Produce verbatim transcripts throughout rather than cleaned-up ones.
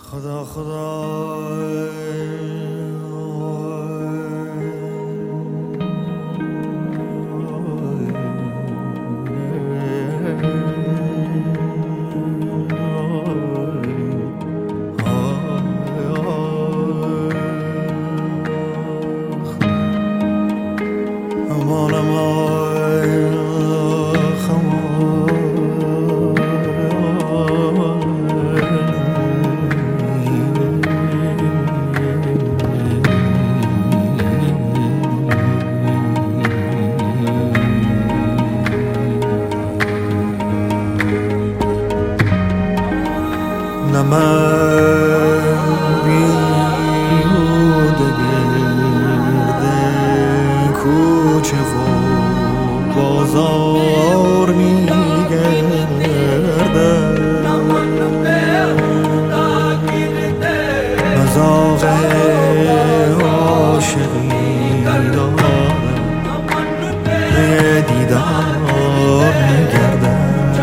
خدا خدا نه من بیهوده گرد کوچه و بازار میگردم، مذاق عاشقی دارم، به دیدار میگردم.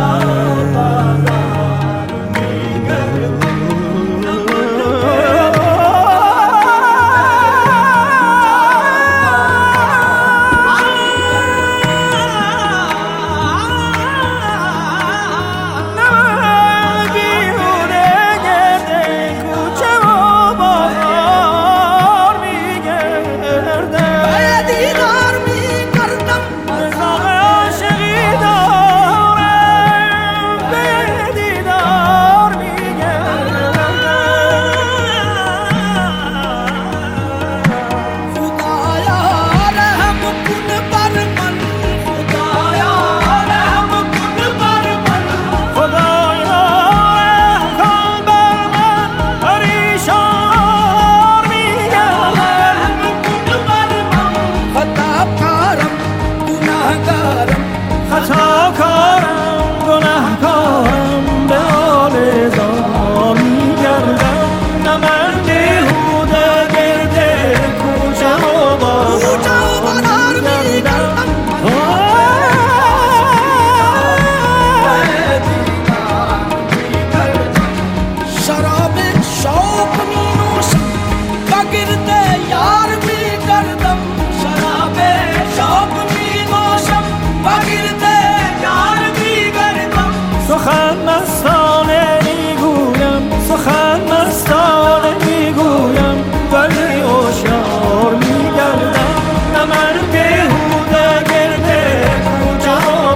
سخن مستانه میگویم، سخن مستانه میگویم، ولی هوشیار میگردم. نه من بیهوده گرد کوچه و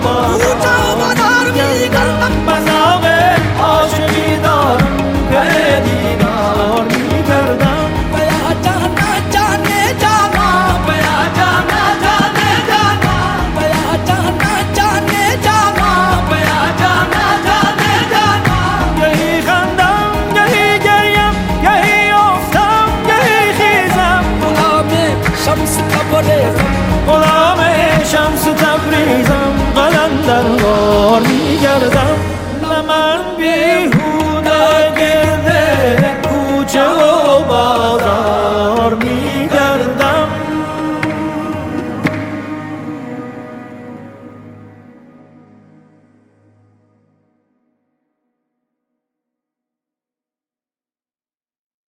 بازار میگردم، مذاق عاشقی دارم، به دیدار میگردم. بیا جانا جانه جانا، بیا جانا جانه جانا، بیا جانا جانه جانا، بیا جانا غلام شمس تبریزم، قلندروار میگردم. نه من بیهوده گرد کوچه و بازار میگردم.